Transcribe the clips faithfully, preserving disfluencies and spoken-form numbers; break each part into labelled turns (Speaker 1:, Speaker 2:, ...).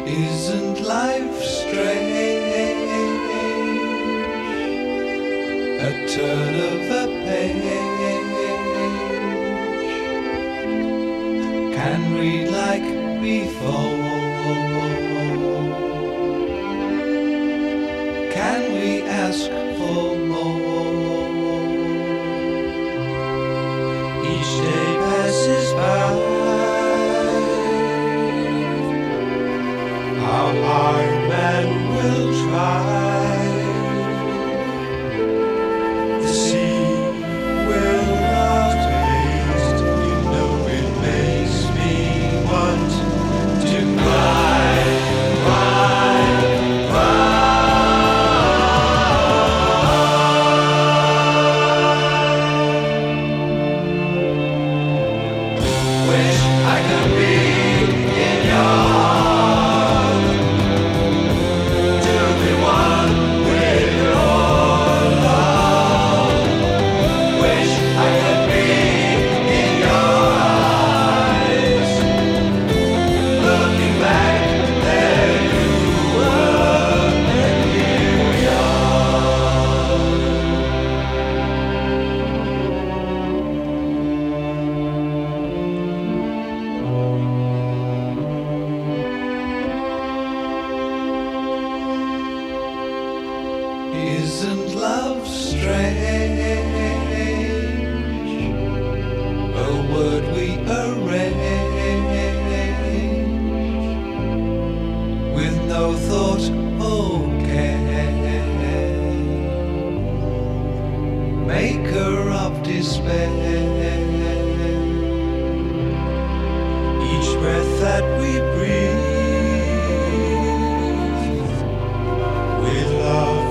Speaker 1: Isn't life strange? A turn of a page. Can read like before. Can we ask for more? Each day passes by. How hard man will try. The sea will not taste. You know it makes me want to cry, cry, cry. Wish I could be in your Isn't love strange? A word we arrange with no thought or care, maker of despair. Each breath that we breathe, with love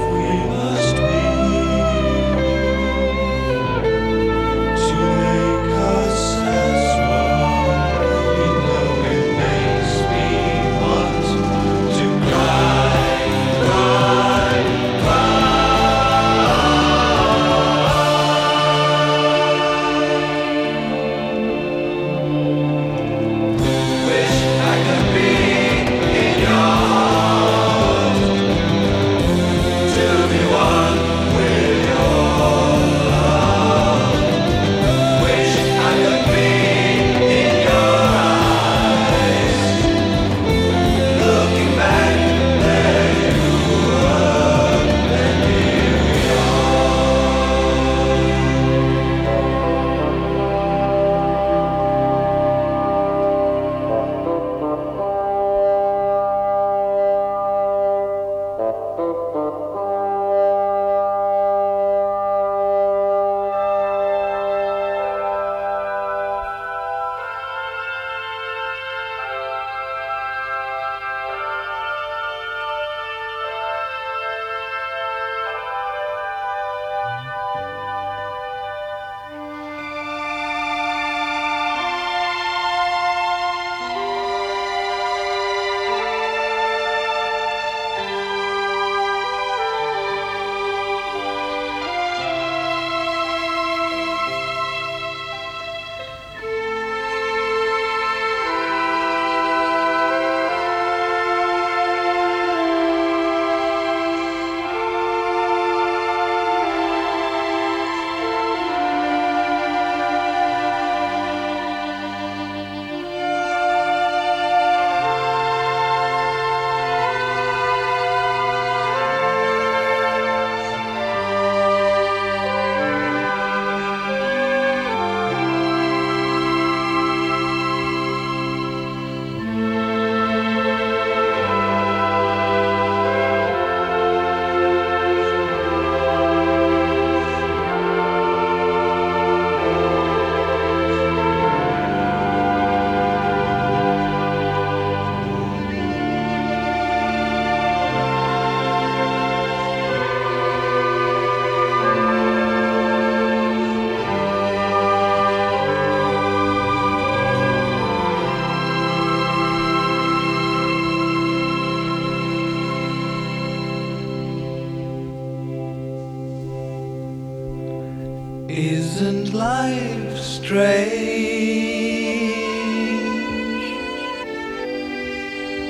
Speaker 1: Isn't life strange?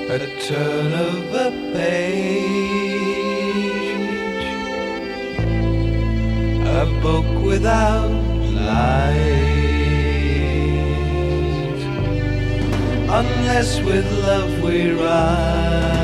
Speaker 1: a turn of a page, a book without lines, unless with love we write.